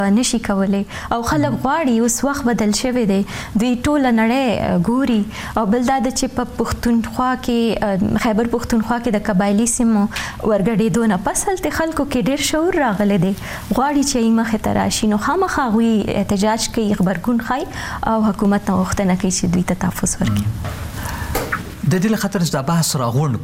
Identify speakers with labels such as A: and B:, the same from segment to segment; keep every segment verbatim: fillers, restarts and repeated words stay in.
A: نشي کولای او خلک غواړي اوس وخت بدل شوی دی دوی ټوله نړۍ ګوري او بل دا د چې په پښتونخوا کې خیبر پښتونخوا کې د قبایلي سیمو ورګډېدو نه پس هلته خلکو کې ډېر شعور راغلی دی غواړي چې یې مخې ته راشي نو خامخا هغوی احتجاج کوي غبرګون ښایي او حکومت نه غوښتنه کوي چې دوی ته تحفظ ورکړي.
B: د دې له خاطر چې دا بحث راغونډ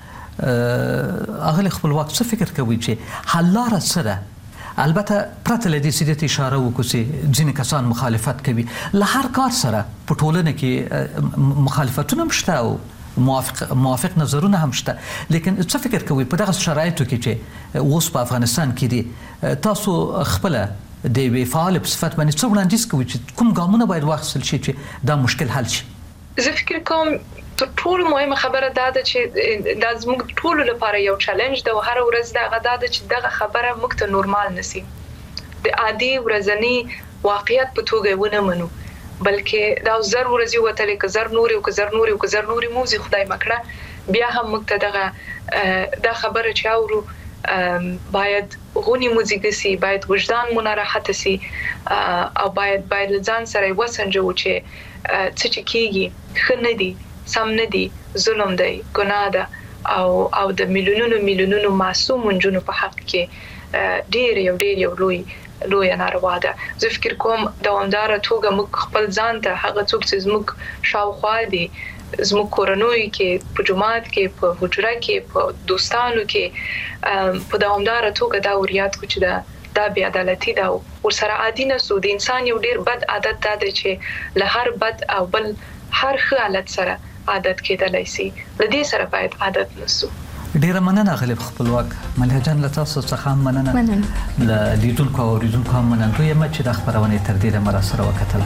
B: کړو اغلې خپلواک څه فکر کوي چې حل لاره څه ده؟ البته پرته له دې چې دې اشاره وکړو چې ځینې کسان مخالفت کوي له هر کار سره په ټولنه کې مخالفتونه هم شته او موافق موافق نظرونه هم شته لیکن څه فکر کوي په دغه شرایطو کې چې اوس په افغانستان کې دي تاسو خپل د یوې فعال په صفت باندې څه وړاندیز کوي چې کوم ګامونه باید واخیستل شي چې دا مشکل حل شي؟
C: زه فکر کوم تر ټولو مهمه خبره دا ده چې دا زموږ ټولو لپاره یو چیلنج ده او هر ورځ دا غدا ده چې دغه خبره موږ ته نورمال نسی د عادي ورځنی واقعیت په توګه ونه منو بلکې دا زر ورځي وتلې ک زر نوري او ک زر نوري او ک زر نوري موزي خدای مکړه بیا هم موږ ته دغه دا خبره چې اورو باید غونی موزیک سي باید وجدان مون راحت سي او باید باید ځان سره وسنجو چې څه چې کیږي خنه دي سم نه دي ظلم دی ګناه ده او او د میلیونونو میلیونونو معصوم نجونو په حق کې ډېر یو ډېر یو لوی لوی ناروا ده. زه فکر کوم دوامدار توګه موږ خپل ځان ته هغه څوک چې زموږ شاوخوا دي زموږ کورنۍ کې په جماعت کې په حجره کې په دوستانو کې په دوامدار توګه دا وريات کو چې دا دا بی عدالتي ده او سره عادي نه سو د انسان یو ډېر بد عادت ده چې له هر بد او بل هر ښه حالت سره عادت کېدلای شي د دې سره باید عادت نسو.
B: ډیره مننه غالب خپلواک ملهه جان له تاسو څخه مننه له لیدونکو او اوریدونکو هم مننه یم چې د خبرونه تر دې مره سره وکتل.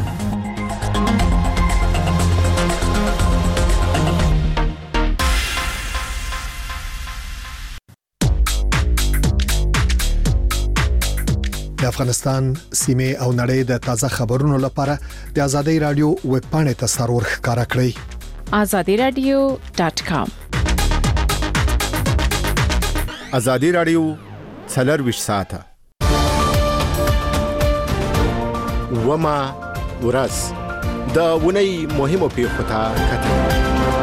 D: د افغانستان سیمه او نړۍ د تازه خبرونو لپاره د ازادي رادیو ویب پاڼې ته سرور ښکارا کړئ
E: azadi radio dot com.
F: ازادي رادیو څلور ساعته وما ورځ د ونی مهمو پیښو ته کتل.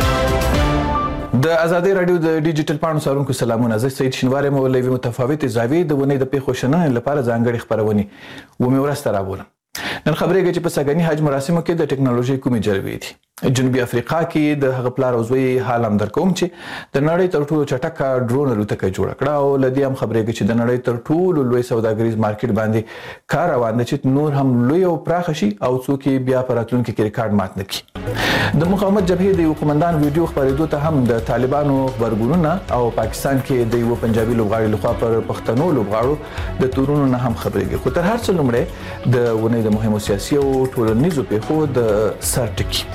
G: د ازادي رادیو د ډیجیټل پاڼو سرونکو سلامونه. زه سید شینوار مولوی متفاوت زاویې د ونی د پیښو شننې لپاره ځانګړي خبرونه و مې ورسته راوړم. نن خبرېږي چې په سګنی حج مراسمو کې د ټکنالوژي کومې جلوې دي. جنوبي افریقا کې د هغه پلار او زوی حال هم درکوم چې د نړۍ تر ټولو چټکه ډرون الوتکه جوړ کړه او لدی هم خبرېږي چې د نړۍ تر ټولو لوی سوداګریز مارکیټ باندې کار روان دی چې نور هم لوی او پراخ شي او څوک بیا په راتلونکي کې ریکارډ مات نه کړي. د مقاومت جبهې د یو قومندان ویډیو خبرېدو ته هم د طالبانو خبرګونونه او پاکستان کې د یو پنجابي لوبغاړي لخوا پر پښتنو لوبغاړو د تورونو نه هم خبرېږي. خو تر هر څه لومړی د ونې د مهمو سیاسي او ټولنیزو پیښو د سر ټکی.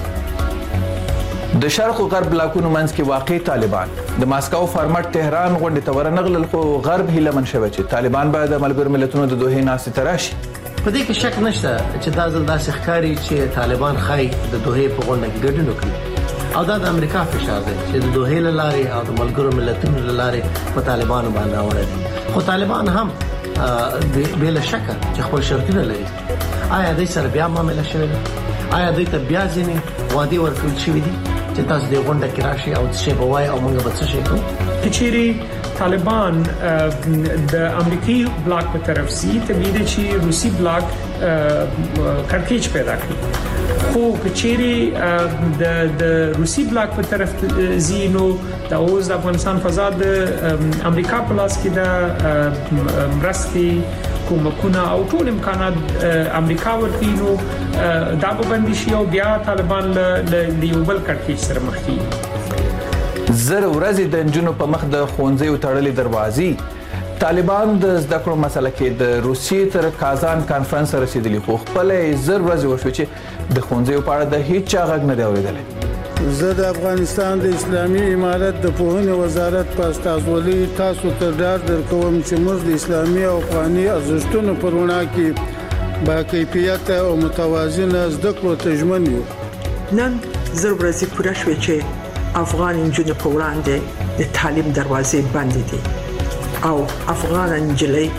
G: د شرق او غرب بلاکونو منځ کې واقع طالبان د ماسکو فارمټ تهران غونډې ته ورنغلل خو غرب هیله من شوه چې طالبان به د ملګرو ملتونو د دوه ناستې تراشي.
H: په دې کې شک نشته چې دا ځل داسې ښکاري چې طالبان خای د دوه په غونډه کې ګډون وکړي او دا د امریکا فشار دی چې د دوه لارې او د ملګرو ملتونو لارې په طالبانو باندې راوړي. خو طالبان هم بلا شک چې خپل شرطونه لري. آیا دوی سره بیا معامله شوې ده؟ آیا دوی ته بیا ځینې وعدې ورکړل شوې دي چې تاسو د غونډه کې راشي او څه به وایي او موږ به څه شي کوو؟
I: کچېرې طالبان د امریکایي بلاک په طرف سي طبيعي دي چې روسي بلاک کړکېچ پیدا کړي خو کچېرې د د روسي بلاک په طرف زینو د اوس د افغانستان فضا د امریکا په لاس کې د مرستي کومکونه او ټول امکانات امریکا ورکینو دا به بندي شي او بیا طالبان له یوبل کړکېچ سره مخ کیږي.
G: زر ورځې د انجونو په مخ د خونځې وتړلې دروازې طالبان د زده کړو مسله کې د روسیې تر کازان کانفرنس رسیدلی خو خپل زر ورځې وشو چې د خونځې په اړه د هیڅ چا غږ نه دی اورېدلی.
J: زه د افغانستان د اسلامي امارت د پوهنې وزارت په استازولۍ تاسو ته ډاډ درکوم چې موږ د اسلامي او افغاني ارزښتونو پر وړاندې کې با کیفیت او متوازنه زده کړو ته ژمن یو.
K: نن زر ورځې پوره شوې چې افغان نجونې په وړاندې د تعلیم دروازې بندې دي او افغان نجلۍ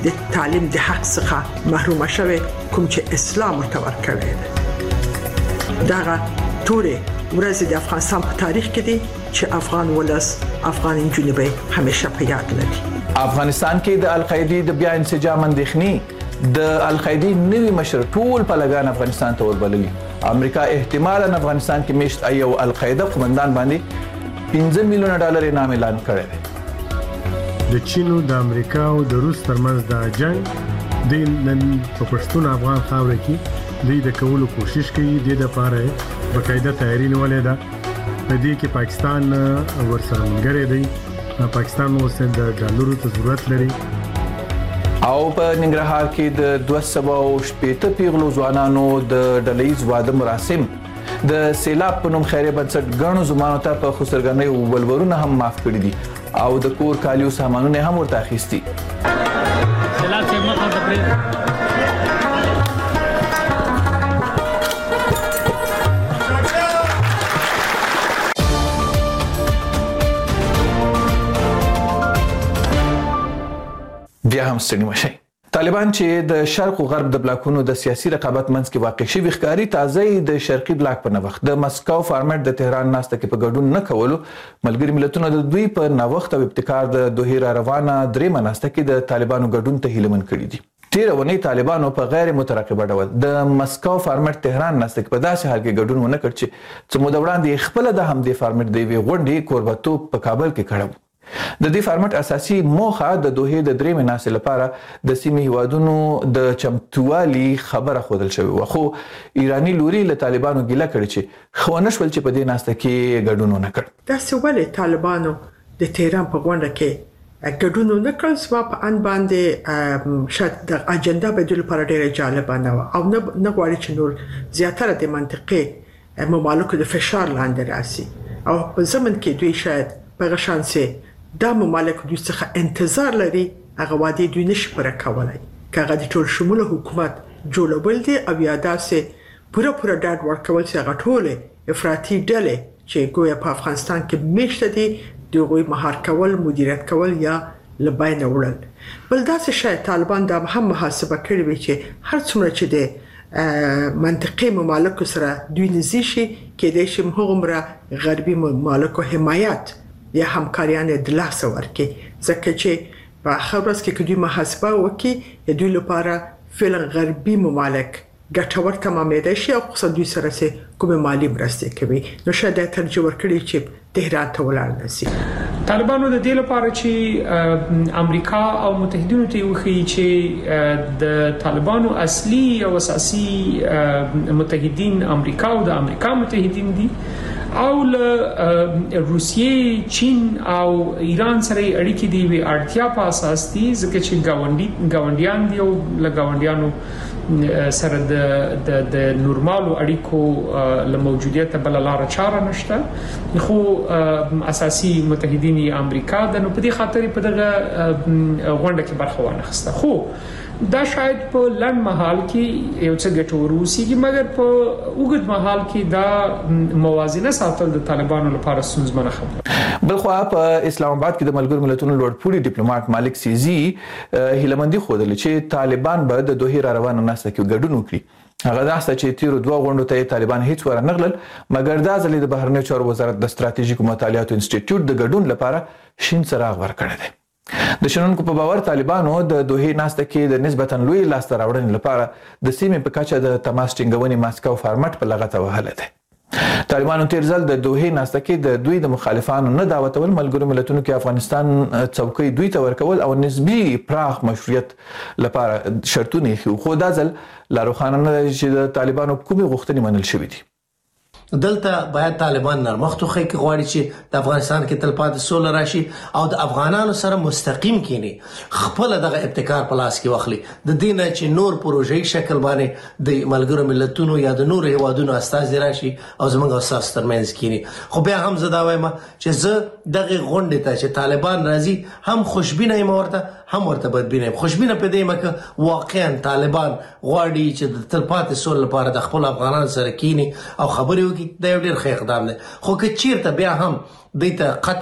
K: د تعلیم د حق څخه محروم شوه کوم چې اسلام ورته ورکړی دی. دا ټوله ورځ د افغانستان په تاریخ کې دي چې افغان ولس افغان جنوبي همیشه په یاد لري.
G: افغانستان کې د القاعده د بیا انسجام اندېښنې د القاعده نوی مشر ټول په لګان افغانستان ته وربللی. امریکا احتمالاً افغانستان کې مشت ایو القاعده قومندان باندې پنځه میلیونه ډالر انعام اعلان کړی دی.
L: د چین او د امریکا او د روس ترمنځ د جنگ د نن په پښتون افغان خاور کې د د کولو کوشش کوي د لپاره بقاعده تیاری نیولې ده. په دې کې پاکستان ورسره ملګری دی. پاکستان اوس د ډالرو ته ضرورت لري.
G: او په ننګرهار کې د دوه سوه شپږ پیغلو ځوانانو د ډلهیز واده مراسم د سیلاب په نوم خیریه بنسټ ګڼو زمانو ته په خسرګنۍ او ولورونه هم معاف کړي دي او د کور کالیو سامانونه هم ورته اخیستي.
I: سیلاب څخه مخه د پرې
G: بیا هم ستړي مشي. طالبان چې د شرق او غرب د بلاکونو د سیاسي رقابت منځ کې واقع شوی ښکاری تازه د شرقي بلاک په نوښت د مسکو فارمټ د تهران ناسته کې په ګډون نه کولو ملګری ملتونو د دوی په نوښت او ابتکار د دوه را روانه درې مناسته کې د طالبانو ګډون ته هیله من کړی دي. تیر ونی طالبانو په غیر مترقبه ډول د مسکو فارمټ تهران ناسته کې په داسې حال کې ګډون ونه کړ چې څه موده وړاندې خپل د همدې فارمټ د وی غونډې کوربتوب په کابل کې کړو. د دې فارمټ اساسي موخه د دوه د درې مناسبه لپاره د سیمې هیوادونو د چمتووالي خبره خودل شوی و خو ایرانی لوري له طالبانو ګیله کړی چې خونه شول چې په دې ناسته کې ګډون نه کړ.
K: دا څولې طالبانو د تهران په غونډه کې ګډون نه کړ سوا په ان باندې شاید د اجنډا بدل لپاره ډیره جالب نه و او نه نه غواړي چې نور زیاتره د منطقې ممالکو د فشار لاندې راسي او په زمن کې دوی شاید په غشانسه دا ممالک دوی څخه انتظار لري هغه وادي دوی نشي پر کولای کاغه د ټول شموله حکومت جوړول دي او یا داسې پوره پوره ډاډ ورکول چې هغه ټول افراطي ډلې چې ګویا په افغانستان کې میشته دي دغه مهار کول مدیریت کول یا لباین وړل. بل داسې شای طالبان دا هم محاسبه کړی وي چې هر څومره چې د منطقي ممالک سره دوی نږدې شي کېدای شي هغومره غربي ممالکو حمایت یا همکاریان د لاسه ورکي ځکه چې په اخر ورځ کې دوی محاسبه وکړي د دوی لپاره فعلا غربي ممالک ګټور تمامېدای شي او خصوصا دوی سره چې کومه مالی مرسته کوي نو شاید دا ترجمه ورکړي چې تهران ته ولاړ نشي.
I: طالبانو د دې لپاره چې امریکا او متحدینو ته وخی چې د طالبانو اصلي او اساسي متحدین امریکا او د امریکا متحدین دي او له روسیې چین او ایران سره اړیکې دی وی اړتیا په اساس دي ځکه چې گاونډي گاونډیان دی او له گاونډیانو سره د د د نورمالو اړیکو له موجودیت بل لار چاره نشته خو اساسي متحدین امریکا د نو په دې خاطر په دغه غونډه کې برخه وانخسته خو دا شاید په لنډ مهال کې یو څه ګټور وسی مګر په اوږد مهال کې دا موازنه ساتل د طالبانو لپاره ستونزمنه خبره.
G: بلخو په اسلام آباد کې د ملګرو ملتونو لوړپوړي ډیپلوماټ مالک سیزي هیلمندي خوده چې طالبان به د دوه را روانه ناسته کې ګډون وکړي. هغه داسته چې تیر دوه غونډو ته طالبان هیڅ ور نه غلل مګر دا ځلې د بهرنیو چارو وزارت د ستراتیژیکو مطالعاتو انسټیټیوټ د ګډون لپاره شین څراغ ورکړی دی. د شنونکو په باور طالبانو د دوه ناسته کې د نسبتا لوی لاسته راوړنې لپاره د سیمې په کچه د تماس ټینګونې ماسکو فارمټ په لغته وهله ده. طالبانو تیر ځل د دوه ناسته کې د دوی د مخالفانو نه دعوتول ملګرو ملتونو کې افغانستان څوکۍ دوی ته ورکول او نسبی پراخ مشروعیت لپاره شرطونه خو خو دا ځل لا روخانه نه چې د طالبانو کومې غوښتنې منل شوې دي.
H: دلته باید طالبان نرمښت وکړي چې غواړي چې د افغانستان کې تلپاتې سوله راشي او د افغانانو سره مستقیم کینی خپل دغه ابتکار په لاس کې واخلي د دې نه چې نور پروژې شکل باندې د ملګرو ملتونو یا د نور هیوادونو استازي راشي او زموږ اساس ترمنځ کینی. خو بیا هم زه دا وایم چې زه دغه غونډې ته چې طالبان راځي هم خوشبینه یم ورته هم ورته بدبینه یم. خوشبینه په دې مکه واقعا طالبان غواړي چې د تلپاتې سوله لپاره د خپل افغانانو سره کینی او خبرې وکړي دا یو ډېر ښه اقدام دی. خو که چیرته بیا هم دوی ته قطر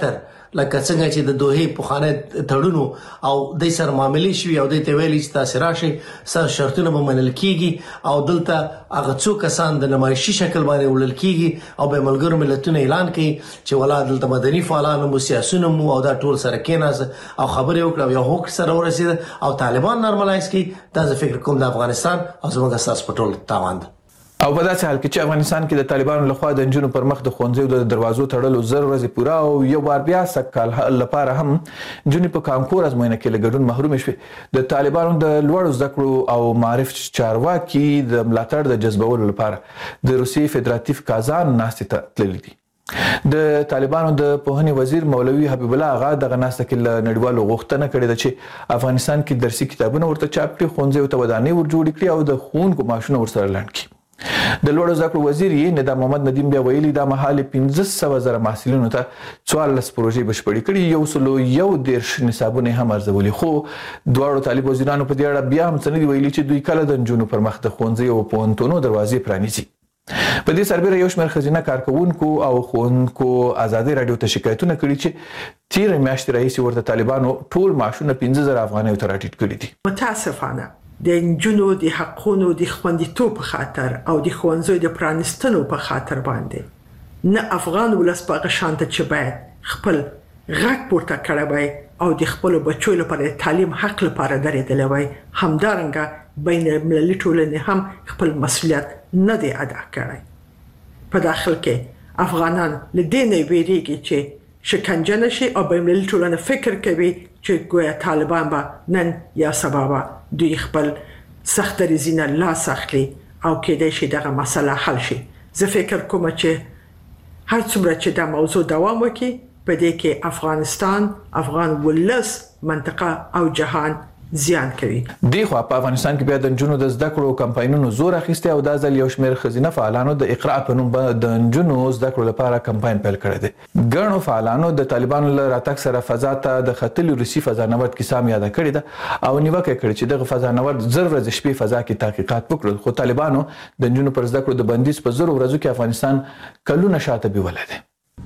H: لکه څنګه چې د دوه په خانه تړونو او د سر معاملې شوی او د تویل چې تاسو راشي سر شرطونه به منل کیږي او دلته هغه څو کسان د نمایشي شکل باندې ولل کیږي او به ملګرو ملتونو اعلان کوي چې ولادت دلته مدني فعالان مو سیاسيون مو او دا ټول سره کېناس او خبرې وکړو یو حق سره ورسید او طالبان نارملایز کی دا فکر کوم د افغانستان او زموږ اساس په ټول تاوان
G: او په داسې حال کې چې افغانستان کې د طالبانو لخوا د نجونو پر مخ د ښوونځیو د دروازو تړلو زر ورځې پوره او یو بار بیا سکهال لپاره هم نجونې په کانکور ازموینه کې له ګډون محروم شوې د طالبانو د لوړو زده کړو او معرف چارواکي د ملاتړ د جذبولو لپاره د روسیې فدراتیو کازان ناستې ته تللي دي د طالبانو د پوهنې وزیر مولوي حبیب الله آغا دغه ناسته کې له نړیوالو غوښتنه کړې ده چې افغانستان کې درسي کتابونه ورته چاپ کړي ښوونځیو ته ودانۍ ور جوړې کړي او د ښوونکو معاشونه ورسره لنډ کړي د لوړو زده کړو وزیر یې ندا محمد ندیم بیا ویلي دا مهال پنځه سوه زره محصلینو ته څوارلس پروژې بشپړې کړي یو سلو یو دېرش نصابونه هم ارزولي خو دواړو طالب وزیرانو په دې اړه بیا هم څه نه دي ویلي چې دوی کله د نجونو پر مخ د ښوونځیو او پوهنتونو دروازې پرانیزي په دې سربېره یو شمېر ښځینه کارکوونکو او ښوونکو ازادي راډیو ته شکایتونه کړي چې تېرې میاشتې راهیسې ورته طالبانو ټول معاشونه پنځه زره افغانیو ته راټیټ کړي دي.
K: متاسفانه د نجونو د حقونو د خوندیتوب په خاطر او د ښوونځیو د پرانیستلو په خاطر باندې نه افغان ولس په هغه شانته چې باید خپل غږ پورته کړی وای او د خپلو بچو لپاره د تعلیم حق لپاره درېدلی وای همدارنګه بین المللي ټولنې هم خپل مسؤلیت نه دی ادا کړی په داخل کې افغانان له دې نه ویریږي چې شکنجه نشي او بین المللي ټولنه فکر کوي چې ګویا طالبان به نن یا سبا به دوی خپل سخت دریځونه لاس اخلي او کېدای شي دغه مسله حل شي. زه فکر کوم چې هر څومره چې دا موضوع دوام وکړي په دې کې افغانستان افغان ولس منطقه او جهان زیان کوي.
G: دی خو په افغانستان کې بیا د نجونو د زده کړو کمپاینونو زور اخیسته او د ځل یو شمېر ښځینه فعالانو د اقرا په نوم د نجونو زده کړو لپاره کمپاین پیل کړی دی. ګڼو فعالانو د طالبانو له راتګ سره فضا ته د ختلي روسي فضانورد کیسه هم یاده کړې ده او نیوکه کړې چې دغه فضانورد زر ورځې شپې فضا کې تحقیقات وکړل خو طالبانو د نجونو پر زده کړو د بندیز په زرو ورځو کې افغانستان کلونه شاته بیولی دی.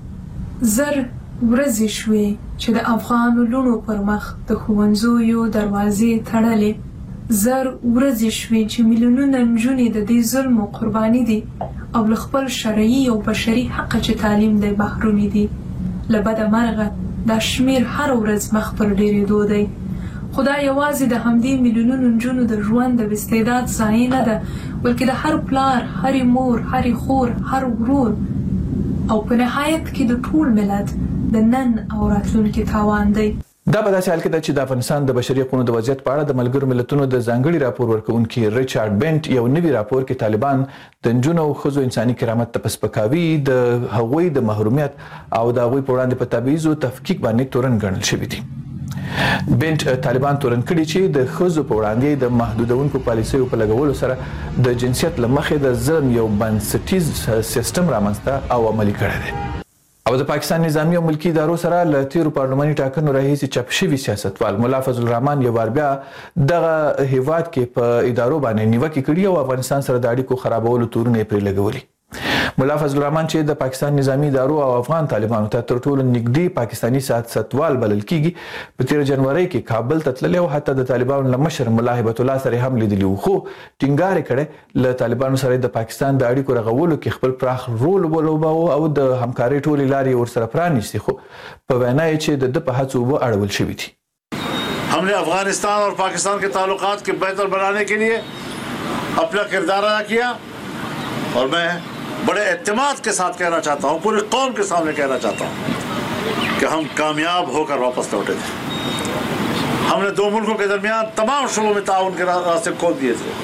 M: زر ورځې شوې چې د افغان لونو پر مخ د ښوونځیو دروازې تړلې زر ورځې شوې چې میلیونونه نجونې د دې ظلم قرباني دي او له خپل شرعي او بشري حق چې تعلیم دی محرومې دي. له بده مرغه دا شمېر هر ورځ مخ پر ډېرېدو دی. خو دا یوازې د همدې میلیونونو نجونو د ژوند د استعداد ضایع نه ده بلکې د هر پلار هرې مور هرې خور هر ورور او په نهایت کې د ټول ملت د نن او راتلونکي تاوان دی.
G: دا په داسې حال کې ده چې د افغانستان د بشري حقوقو د وضعیت په اړه د ملګرو ملتونو د ځانګړي راپور ورکوونکي ریچارډ بنټ یو نوي راپور کې طالبان د نجونو او ښځو انساني کرامت ته په سپکاوي د هغوی د محرومیت او د هغوی په وړاندې په تبعیض او تفکیک باندې تورن ګڼل شوي دي. بنټ طالبان تورن کړي چې د ښځو په وړاندې د محدودونکو پالیسیو په لګولو سره د جنسیت له مخې د ظلم یو بنسټیز سیستم رامنځته او عملي کړی دی. او د پاکستان نظامی او ملکی ادارو سره له تیرو پارلماني ټاکنو راهیسې چاپ شوي سیاستوال ملا فضل الرحمن یو بار بیا دغه هیواد کې په ادارو باندې نیوکې کړي او افغانستان سره د اړیکو خرابولو تورونه یې پرې لګولي. ملا فضل الرحمن چې د پاکستان نظامی ادارو او افغان طالبانو ته تر ټولو نږدې پاکستاني سیاستوال بلل کیږي په تیر جنوري کې کابل ته تللی او حتی د طالبانو له مشر ملا هیبت الله سره هم لیدلی وو خو ټینګار یې کړی له طالبانو سره د پاکستان د اړیکو رغولو کې خپل پراخ رول ولوباوه او د همکارۍ ټولې لارې ورسره پرانیستې خو په وینا یې چې د ده په هڅو اوبه اړول شوي دي.
N: हमने अफगानिस्तान और पाकिस्तान के ताल्लुकात के बेहतर बनाने के लिए अपना किरदार अदा किया और मैं बड़े एतमाद के साथ कहना चाहता हूँ पूरी कौम के सामने कहना चाहता हूँ कि हम कामयाब होकर वापस लौटे थे. हमने दो मुल्कों के दरमियान तमाम शोबों में ताउन के रास्ते खोल दिए थे.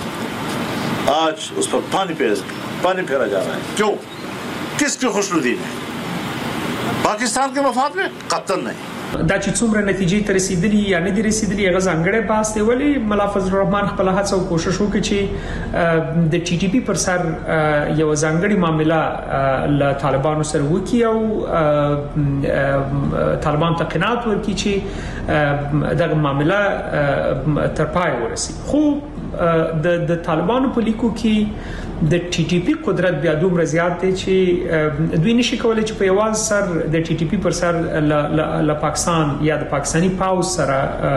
N: आज उस पर पानी फेर पानी फेरा जा रहा है. क्यों? किसकी खुशनुदी में? पाकिस्तान के मफाद में? कतई नहीं.
I: دا چې څومره نتیجې ته رسیدلی یا نه دي رسیدلی هغه ځانګړی بحث دی ولی ملا فضل الرحمن خپل هڅه او کوشش وکړي چې د ټي ټي پی پر سر یو ځانګړی معاملې له طالبانو سره وکړي او طالبان ته قناعت ورکړي چې دغه معاملې تر پای ورسي. خو د د طالبانو په لیکو کې د ټي ټي پی قدرت بیا دومره زیات دی چې دوی نشي کولای چې په یوازې سر د ټي ټي پی پر سر ل پاکستان یا د پاکستانی پاوز سره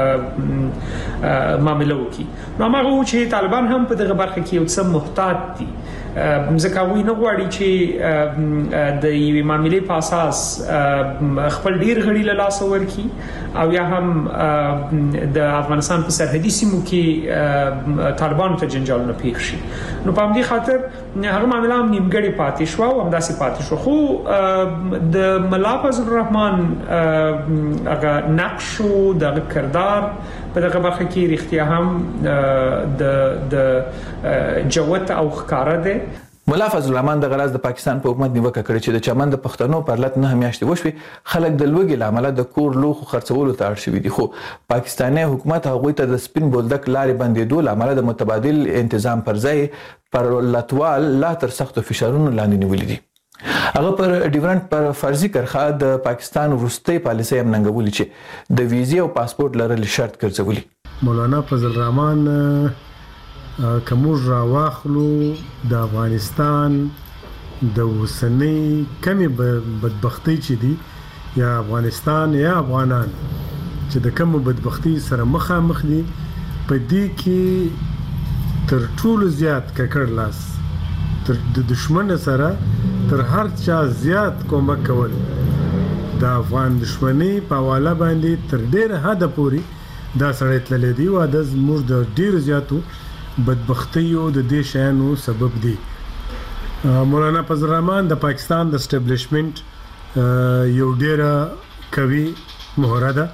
I: معاملې وکړي. نو هغه چې طالبان هم په دغه برخه کې یو څه محتاط دي، ځکه وی نه غواړي چې د یوې معاملې په اساس خپل ډیر غړي له لاس ورکړي او یا هم د افغانستان په سرحدي سیمو کې طالبانو ته جنجالونه پیښ شي. نو په همدې خاطر هغه معاملې هم نیمګړې پاتې شو او همداسې پاتې شو. خو د ملا فضل الرحمن هغه نقش او د کردار په دغه برخه کې رښتیا هم د د جوت او ښکارا ده.
G: ملا فضل الرحمن د غراز د پاکستان په حکومت نیوکه کړې چې د چمن د پښتنو پر لټ نه میاشتې وشوي خلک د لوګي لامل د کور لوخو خرڅولو ته اړ شوي دي، خو پاکستاني حکومت هغه ته د سپین بولدک لارې بندېدو لامل د متبادل انتظام پر ځای پر لټوال لا تر سختو فشارونو لاندې نیولې دي. هغه پر ډیورنت پر فرضي کرخه د پاکستان وروستي پالیسي هم ننګولې چې د ویزې او پاسپورت لرل شرط ګرځولي.
L: مولانا فضل الرحمن کومور را واخلو د افغانستان د وسنۍ کمی بدبختی چې دي یا افغانستان یا افغانان چې د کوم بدبختی سره مخامخ دي په دې کې تر ټولو زیات ککړ لاس تر د دشمن سره تر هر چا زیات کومک کول د افغان دشمنی په والا باندې تر ډیر حد پورې دا سړی تللی دی او د زموږ د ډیر زیاتو بدبختیو د دې شانو سبب دی. مولانا فضل الرحمن د پاکستان د اسټابلیشمنت یو ډیره قوي مهره ده.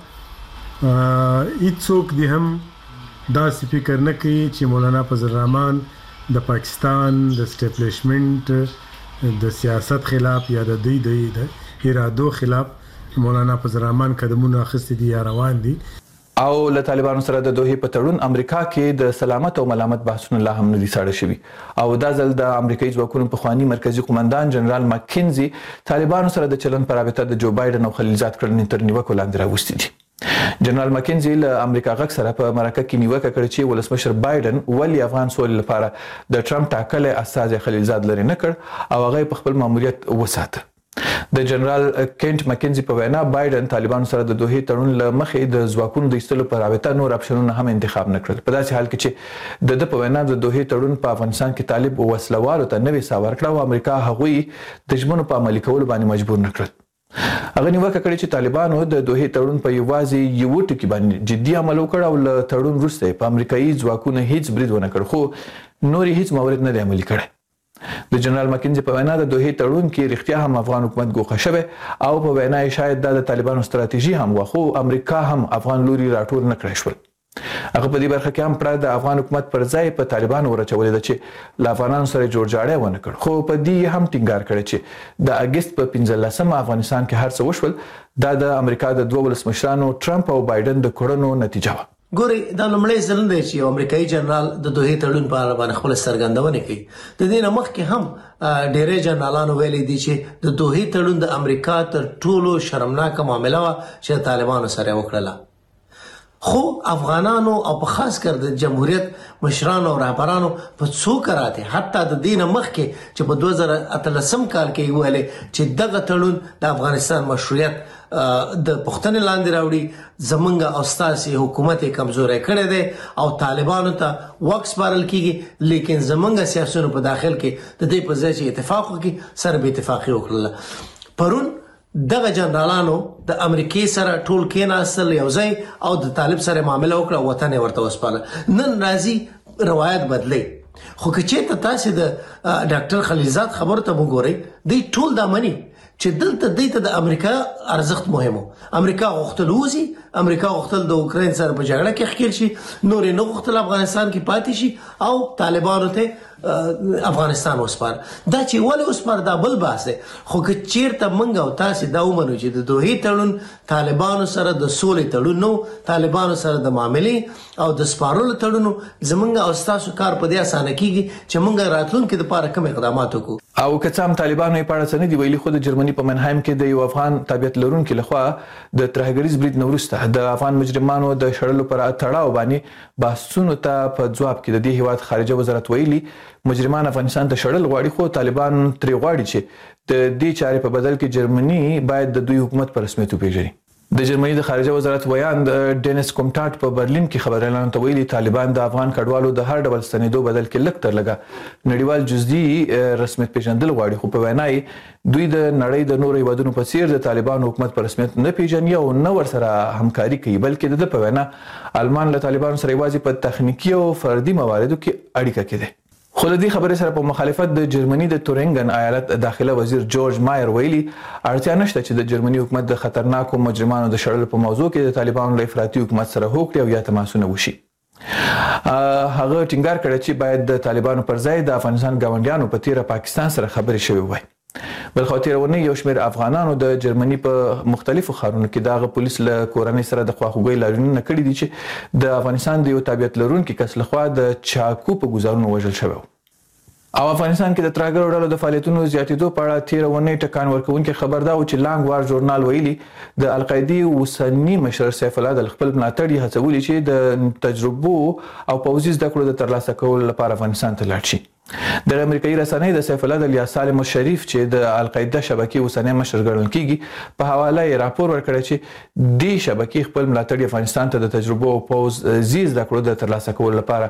L: هیڅوک دی هم داسې فکر نه کوي چې مولانا فضل الرحمن د پاکستان د اسټابلیشمنت د سیاست خلاف یا د دې د ارادو خلاف مولانا فضل الرحمن قدمونه اخیستي دي یا روان دي.
G: او له طالبانو سره د دوحې په تړون امریکا کې د سلامت او ملامت بحثونه لا هم نه دي ساړه شوي او دا ځل د امریکایي ځواکونو پخوانی مرکزی قومندان جنرال ماکینزي طالبانو سره د چلن پر رابطه د جو بایدن او خلیلزاد کړنې تر نیوکو لاندې راوستي دي. جنرال ماکینزي له امریکا غږ سره په مرکه کې نیوکه کړې چې ولسمشر بایدن ولې افغان سولې لپاره د ټرمپ ټاکلي استازي خلیلزاد لري نه کړ او هغه په خپل ماموریت وساته. د جنرال کینټ ماکینزي په وینا بایدن طالبانو سره د دوحې تړون له مخې د ځواکونو د ایستلو په رابطه نور اپشنونه هم انتخاب نه کړل. په داسې حال کې چې د د په وینا د دوحې تړون په افغانستان کې طالب وسلوالو ته نوې سا ورکړه او امریکا هغوی د ژمنو په عملي کولو باندې مجبور نه کړل. هغه نیوکه کړې چې طالبانو د دوحې تړون په یوازې یو ټکي باندې جدي عمل وکړ او له تړون وروسته په امریکایي ځواکونو هیڅ برید ونه کړ، خو نور هیڅ مورد نه دی عملي کړی. د جنرال ماکینزي په وینا د دوحې تړون کې رښتیا هم افغان حکومت ګوښه شوی او په وینا یې شاید دا د طالبانو ستراتیژي هم وه، خو امریکا هم افغان لوري راټول نه کړی شول. هغه په دې برخه کې هم پرته د افغان حکومت پر ځای په طالبانو ورچولې ده چې له افغانانو سره جوړجاړی ونه کړ، خو په دې هم ټینګار کړی چې د اګست په پنځلسمه افغانستان کې هر څه وشول دا د امریکا د دوه ولسمشرانو ټرمپ او بایدن د کړنو نتیجه وه.
H: ګوري دا لمړی ځل دی چې امریکایي جنرال د دوحې تړون په اړه باندې خپل څرګندونه کوي. د دې نه مخکې هم ډېری جنرالانو ویلي دي چې د دوحې تړون د امریکا تر ټولو شرمناکه معامله وه چې طالبانو سره وکړله. خو افغانانو او په خاص کر د جمهوریت مشرانو او رهبرانو په څو کراته حتی د دین مخکې چې په دوه زره اتلسم کال کې ویلي چې دغه تړون د افغانستان مشروعیت د پښتنې لاندې راوړي، زمونږ او ستاسي حکومت کمزوري کړي دي او طالبانو ته وکس بارل کیږي، لیکن زمونږ سیاسيونو په داخل کې د دې په ځای چې اتفاق وکړي سره به اتفاقي وکړل. پرون دغه جنرالانو د امریکای سره ټول کېناستل یو ځای او د طالب سره معامله وکړه، وطن ورته وسپاله. نن راځي روایت بدلی، خو که چېرته تاسو د ډاکټر خلیلزاد خبرو ته وګورئ دی ټول دا مني چې دلته دیته د امریکا ارزښت مهمو. امریکا غوښتل وځي، امریکا غوښتل د اوکراین سره په جګړه کې ښکیل شي، نور نه غوښتل افغانستان کې پاتې شي او طالبانو ته افغانستان وسپار. دا چې ولې وسپار دا بل بحث دی، خو که چیرته منګ او تاسو دا ومنو چې د دوحې تړون طالبانو سره د سولې تړون نو طالبانو سره د معاملې او د سپارلو تړون زمونږ او تاسو کار په دې اسانه کیږي چې مونږ راتلونکي لپاره کوم اقدامات وکړو.
G: او که څه هم طالبانو یې په اړه څه نه دي ویلي خو د جرمني په منهایم کې د یو افغان تابعیت لرونکي لخوا د ترهګریز برید نه وروسته د افغان مجرمانو د شړلو پر تړاو باندې بحثونو ته په ځواب کې د دې هیواد خارجه وزارت ویلي مجرمان افغانستان ته شړل غواړي خو طالبان ترې غواړي چې د دې چارې په بدل کې جرمني باید د دوی حکومت په رسمیت وپیژني. د جرمني د خارجه وزارت ویان ډینس کومټاټ په برلین کې خبريالانو ته ویلي طالبان د افغان کډوالو د هر ډول ستنېدو بدل کې لږ تر لږه نړیوال جزئي رسمیت پیژندل غواړي خو په وینا یې دوی د نړۍ د نورو هیوادونو په څیر د طالبانو حکومت په رسمیت نه پیژني او نه ورسره همکاري کوي بلکې د په وینا آلمان له طالبانو سره یوازې په تخنیکی او فردي مواردو کې اړیکه کوي. خو د دې خبرې سره په مخالفت د جرمني د تورنګن ایالت داخله وزیر جورج مایر ویلي اړتیا نشته چې د جرمني حکومت د خطرناکو مجرمانو د شړلو په موضوع کې د طالبانو له افراطي حکومت سره هوکړه او یا تماسونه وشي. هغه ټینګار کړی چې باید د طالبانو پر ځای د افغانستان ګاونډیانو په تیره پاکستان سره خبرې شوې وای. بل خو تیرونه یو شمېر افغانانو د جرمني په مختلفو ښارونو کې دغه پولیس له کورنۍ سره د خواخوږۍ لاریونونه کړي دي چې د افغانستان د یو تابعیت لرونکي کس لخوا د چاکو په ګزارونو وژل شوی او افغانستان کې د ترهګرو ډلو د فعالیتونو زیاتېدو په اړه تیرونه ټکان ورکوونکي خبر دا و چې لانګ وار ژورنال ویلي د القاعده اوسنی مشر سیف الله د خپل ملاتړي هڅولي چې د تجربو او پوځي زده کړو د ترلاسه کولو لپاره افغانستان ته لاړ شي. د امریکایي رسنۍ د سیف الله د الیا سالم الشریف چې د القاعده شبکې اوسنی مشر ګڼل کیږي په حواله یې راپور ورکړی چې د شبکې خپل ملاتړي افغانستان ته د تجربو او پوځي زده کړو د ترلاسه کولو لپاره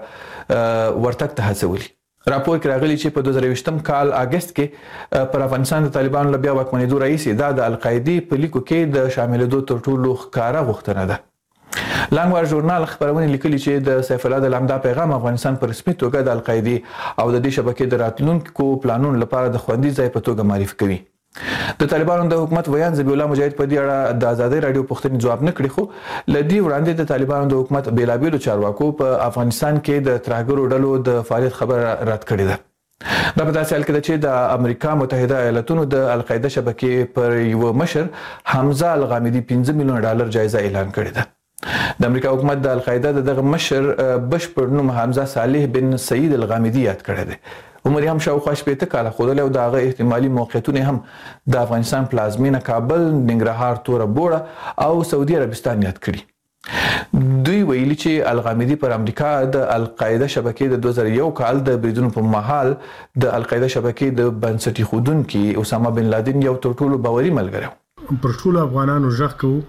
G: ورتګ ته هڅولي. راپور کې راغلی چې په دوه زره یوویشتم کال اگست کې پر افغانستان د طالبانو له بیا واکمنېدو راهیسې دا د القاعده په لیکو کې د شاملېدو تر ټولو ښکاره غوښتنه ده. لانګوار ژورنال خبرونه لیکلي چې د سیف الله د لمدا پیغام افغانستان په رسمي توګه د القاعده او د دې شبکې د راتلونکو پلانونو لپاره د خوندي ځای په توګه معرفي کوي. د طالبانو د حکومت ویان ذبیح الله مجاهد په دې اړه د ازادي رادیو پوښتنې جواب نه کړی خو لدی وړاندې د طالبانو د حکومت بیلابیلو چارواکو په افغانستان کې د ترهګرو ډلو د فعالیت خبر رد کړی ده. دا په داسې حال کې ده چې د امریکا متحده ایالاتونو د القاعده شبکې پر یو مشر حمزه الغامدي پنځه میلیون ډالر جایزه اعلان کړې ده. د امریکا حکومت د القاعده دغه مشر بشپړ نوم حمزه صالح بن سعید الغامدي یاد کړی دی. عمر هم شاوخوا شپېته کاله ښودلی او د هغه احتمالي موقعیتونه هم د افغانستان پلازمینه کابل، ننګرهار، توره بوړه او سعودي عربستان یاد کړي. دوی ویلي چې الغامدي پر امریکا د القاعده شبکې د دوه زره یو کال د بریدونو په مهال د القاعده شبکې د بنسټ ایښودونکي اسامه بن لادن یو تر ټولو باوري ملګری و.
L: پر ټولو افغانانو غږ کوو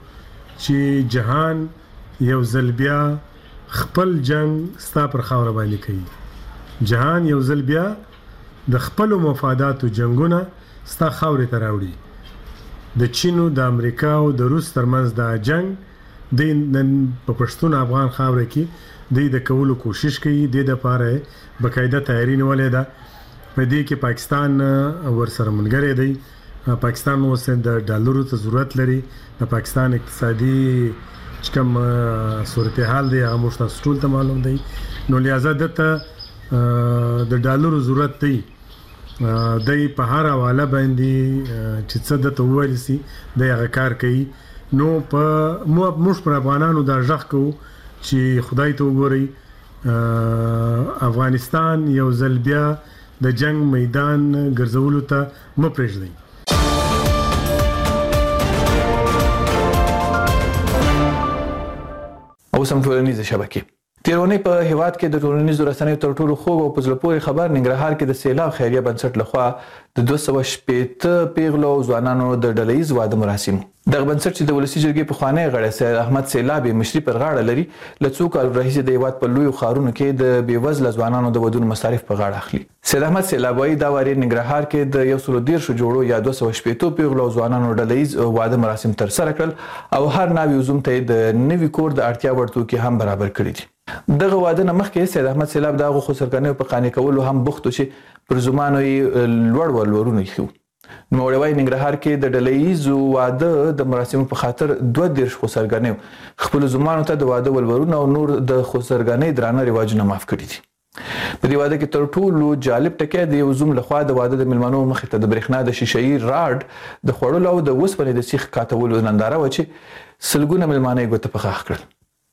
L: چې جهان یو ځل بیا خپل جنگ ستا پر خاوره باندې کوي. جهان یو ځل بیا د خپل مفاداتو جنگونه ستا خاورې ته راوړي. د چین او د امریکا او د روس ترمنځ دا جنگ د نن په پښتون افغان خاوره کې د د کولو کوشش کوي. د لپاره بقاعده تیاری نیولې ده. په دې کې پاکستان ورسره ملګری دی. پاکستان اوس د ډالرو ته ضرورت لري. د پاکستان اقتصادي کوم صورتحال دی هغه موږ تاسو ټول ته معلوم دی. نو لہذا دته د ډالرو ضرورت دی. د په هر حواله باندې چې څه د توویل سي د هغه کار کوي. نو په موږ پر افغانانو دا ځخ کو چې خدای ته وګوري افغانستان یو ځل بیا د جنگ میدان ګرځولو ته م پرېږدي.
G: او سم ټولنیزه شبکې تیرونی په هیواد کې د ټولنیزو رسنیو تر ټولو خوږ او په زړه پورې خبر ننګرهار کې د سیلاب خیریه بنسټ لخوا د دوه سوه شپېته پیغلو ځوانانو د ډلهییز واده مراسم. دغه بنسټ چې د ولسي جرګې پخوانی غړی سید احمد سیلابي مشري پر غاړه لري له څو کالو راهیسې د هیواد په لویو ښارونو کې د بېوزله ځوانانو د ودونو مصارف په غاړه اخلي. سید احمد سیلابي دا واري ننګرهار کې د یو سلو دېرشو جوړو یا دوه سوه شپېتو پیغلو او ځوانانو ډلهییز واده مراسم ترسره کړل او هر ناوې وزوم ته د نوي کور د اړتیا وړ توکي هم برابر کړي دي. دغه واده نه مخکې سید احمد سیلاب دغه خسرګنیو په قانع کولو هم بوخت و چې پر زمانو یې لوړ ولورونه ایښي وو. نوموړی ننګرهار کې د ډلهییز واده د مراسمو په خاطر دوه دېرش خسرګنیو خپلو زمانو ته د واده ولورونه او نور د خسرګنۍ درانه رواجونه معاف کړي دي. په دې واده کې تر ټولو جالب ټکی د یو زوم لخوا د واده د میلمنو مخې ته د برېښنا د شیشهیي راډ د خوړلو او د اوسپنې د سیخ کاتولو ننداره وه چې سلګونه میلمانه یې ګوته په غاښ کړل.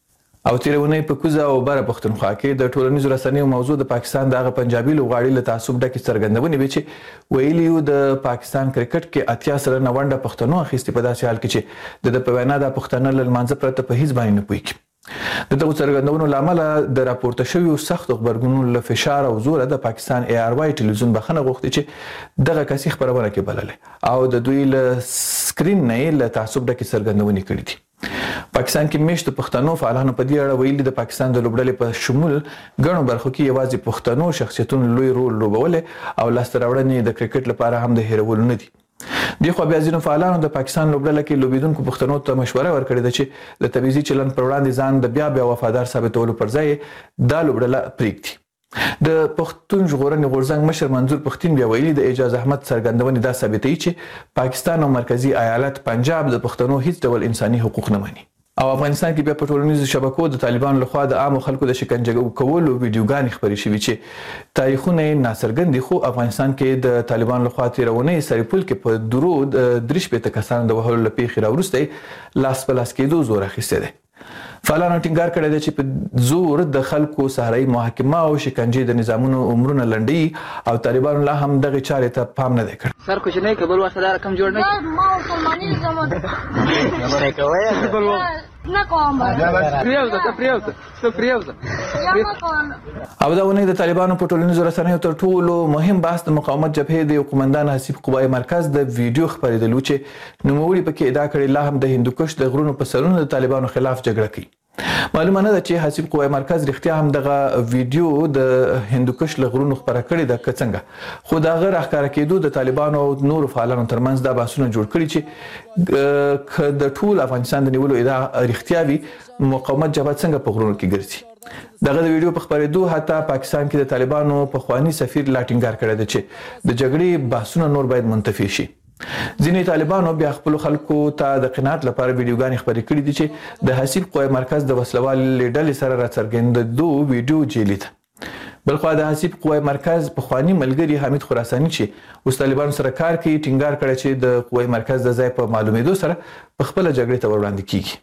G: او تیرونه په کوزه او بره پښتونخوا کې د ټولنیزو رسنیو موضوع د پاکستان دغه پنجابي لوغاړي له تعصب ډکه څرګندونې وی چې ویلیو د پاکستان کرکټ کې اتیا سره نونډه پښتنو اخیستي په داسې حال کې چې د په وینا د پښتنه ل منځ پرته په هیڅ باندې نه پوي د دغه څرګندونو لامل د راپورته شویو سخت خبرګونونو له فشار او زور د پاکستان ای آر واي ټلویزیون بخنه غوښتي چې دغه کسي خبرونه کې بللې او د دوی له سکرین نه له تعصب ډکه څرګندونې کړې دي پاکستان کې مشت پښتنو فعالانو په دې اړه ویلي د پاکستان د لوبډلې په شمول غنو برخو کې یوازې پښتنو شخصیتونو لوی رول لوبول او لاس تراوړنې د کرکټ لپاره هم د هیرولو نه دي دی خو بیا ځینو فعالانو د پاکستان لوبډله کې لوبیدونکو پښتنو ته مشوره ورکړې ده چې د تبعیضي چلن پر وړاندې ځان د بیا بیا وفادار ثابتولو پر ځای دا لوبډله پریږدي د پښتون ژغورنې غورځنګ مشر منظور پښتين بیا ویلي د اعجاز احمد څرګندونې دا ثابتوي چې پاکستان او مرکزی ایالت پنجاب د پښتنو هیڅ ډول انساني حقوق نه مني او افغانستان کې بیا په ټولنیزو شبکو د طالبانو لخوا د عام خلکو د شکنجه کولو ویډیوګانې خبرې شوې چې تاریخونه ناڅرګند دي خو افغانستان کې د طالبانو لخوا تیرونه سریپل کې په درود درش په تکسان د وهلو لپاره خراورسته لاس په لاس کې دوه زور اخیسته دي فعالانو ټینګار کړی دی چې په زور د خلکو سهاري محاکمه او شکنجه د نظامونو عمرونه لنډي او طالبانو لا هم دغه چارې ته پام نه دی کړی
O: سر کوچ نه کبل وخت دار کم جوړ نه ما مسلمانۍ زمون نه کوي نه کوم پریوزه ته پریوزه ته پریوزه
G: او دا ونه د طالبانو په ټولنیزو رسنیو تر ټولو مهم بحث د مقاومت جبهې د قومندان حسیب قوای مرکز د ویډیو خبرېدلو چې نوموړي پکې ادعا کړې لا هم د هندوکش د غرونو په سرونو د طالبانو خلاف جګړه کوي معلومه نه ده چې حسیب قوای مرکز رښتیا هم دغه ویډیو د هندوکش له غرونو خبره کړې ده که څنګه خو دا غیر ښکاره کېدو د طالبانو او نورو فعالانو ترمنځ دا بحثونه جوړ کړي چې د ټول افغانستان د نیولو ادعا رښتیا وي مقاومت جبهه څنګه په غرونو کې ګرځي دغه د ویډیو په خبرېدو حتی پاکستان کې د طالبانو په خواني سفیر لا ټینګار کړی دی چې د جګړې بحثونه نور باید منتفي شي ځینې طالبانو بیا خپل خلکو ته د قناعت لپاره ویډیوګانې خبرې کړې دي چې د حسیب قوای مرکز د وسلوال ډلې سره راڅرګندېدو ویډیو جیلی ده بلخو د حسیب قوای مرکز په خواني ملګری حمید خراساني چې اوس طالبانو سره کار کوي ټینګار کړی چې د قوای مرکز د ځای په معلومېدو سره په خپل جګړې ته وړاندې کیږي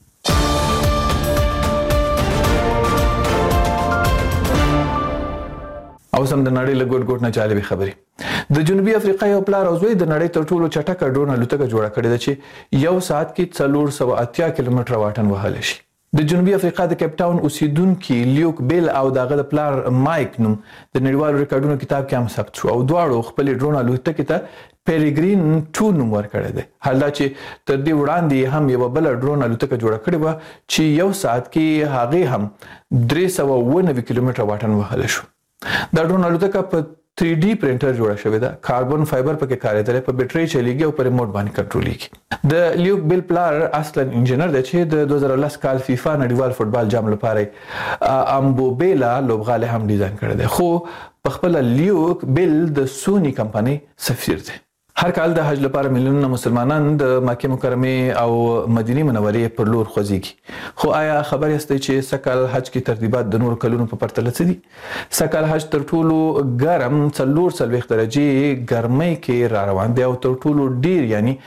G: او سم د نړۍ له ګوټ ګوټ نه جالبې خبرې د جنوبي افریقا یو پلار او زوی د نړۍ تر ټولو چټکه ډرون الوتکه جوړه کړې ده چې یو ساعت کې څلور سوه اتیا کیلومتره واټن وهلی شي د جنوبي افریقا د کیپ ټاون اوسیدونکي لیوک بیل او دغه د پلار مایک نوم د نړیوالو ریکارډونو کتاب کې هم ثبت شو او دواړو خپل ډرون الوتکې ته پیریګرین ټو نوم ورکړی دی حال دا چې تر دې وړاندې هم یو بل ډرون الوتکه جوړه کړې وه چې یو ساعت کې هغې هم درې سوه اووه نوي کیلومتره واټن وهلی شو دا ډرون الوتکه په تھری ډي پرنټر جوړه شوې ده کاربن فایبر پکې کارېدلی په بیټرۍ چلیږي او په ریموټ باندې کنټرولېږي د لیوک بیل پلار اصلا انجینر دی چې د دوه زره لس کال فیفا نړیوال فوټبال جام لپاره امبوبیلا لوبغالی هم ډیزاین کړی دی خو په خپله لیوک بیل د سونی کمپنۍ سفیر دی هر کال د حج لپاره میلیونونه مسلمانان د مکه مکرمه او مدینه منورې پر لور خوځيږي خو آیا خبر یاستئ چې سکل حج کې ترتیبات د نور کلونو په پرتله څه دي سکل حج تر ټولو ګرم څلور څلوېښت درجې ګرمۍ کې را روان دی او تر ټولو ډیر یعنی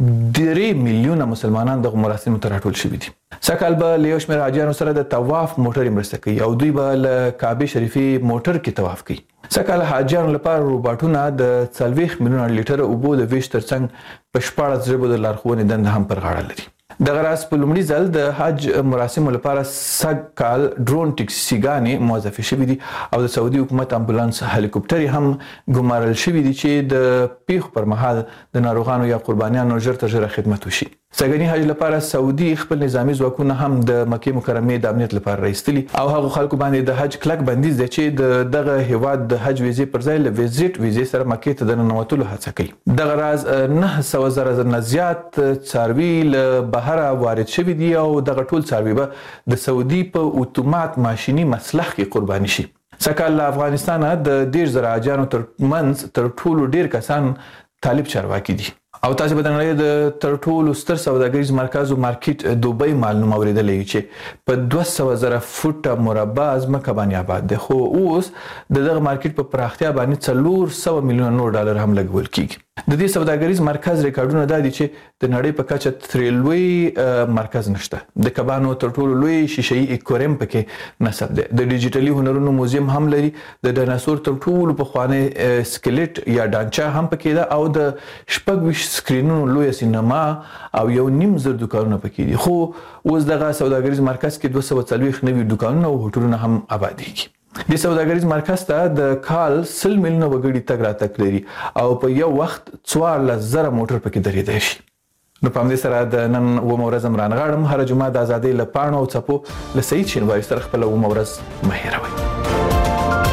G: درې میلیونه مسلمانان د مراسمو ته راټول شوي دي سکل به له یو شمېر حاجیانو سره د طواف موټرې مرسته کوي او دوی به له کعبې شریفې موټر کې طواف کوي سکل حاجیانو لپاره روباټونه د څلوېښت میلیونه لیټره اوبو د ویش ترڅنګ په شپاړس ژبو د لارښوونې دنده هم پر غاړه لري دغه راز په لومړي ځل د حج مراسمو لپاره سږ کال ډرون ټکسیګانې موظفې شوي دي او د سعودي حکومت امبولانس هلیکوپټرې هم ګمارل شوي دي چې د پیښو پر مهال د ناروغانو یا قربانیانو ژر تر ژره خدمت وشي سږني حج لپاره سعودي خپل نظامی ځواکونه هم د مکې مکرمې د امنیت لپاره راایستلي او هغو خلکو باندې د حج کلک بندیز دی چې د دغه هیواد د حج ویزې پر ځای له ویزیټ ویزې سره مکې ته د ننوتلو هڅه کوي دغه راز نه سوه زره نه زیات څاروي له بهره وارد شوي دي او دغه ټول څاروي به د سعودي په اتومات ماشیني مسلخ کې قرباني شي سږکال له افغانستانه د دېرش زره حاجیانو تر منځ تر ټولو ډیر کسان طالب چارواکي دي او تاسو به د نړۍ د تر ټولو ستر سوداګریز مرکز او مارکیټ دوبۍ معلومه اوریدلې چې په دوه سوه زره فوټه مربع ځمکه باندې آباد دی، خو اوس د دغه مارکیټ په پراختیا باندې څلور سوه میلیونه نور ډالر هم لګول کیږي. د دې سوداګریز مرکز ریکارډونه دا دي چې د نړۍ په کچه ترې لوی مرکز نشته. د کبانو تر ټولو لوی شیشه‌ای اکواریم پکې نصب دی. د ډیجیټلي هنرونو موزیم هم لري. د ډایناسور تر ټولو پخوانی سکلیټ یا ډانچه هم پکې ده او د شپږ ویشت سکرینونو لوی سینما او یو نیم زر دکانونه پکې دي. خو اوس دغه سوداګریز مرکز کې دوه سوه څلوېښت نوي دکانونه او هوټلونه هم آبادېږي. د سوداګریز مرکز ته د کال سل میلیونه وګړي تګ راتګ لري او په یو وخت څوارلس زره موټر پکې درېدای شي. نو په همدې سره د نن اوومه ورځ هم رانغاړم. هره جمعه د ازادۍ له پاڼو او څپو له سعید شینواري سره خپله اوومه ورځ مه هېروئ.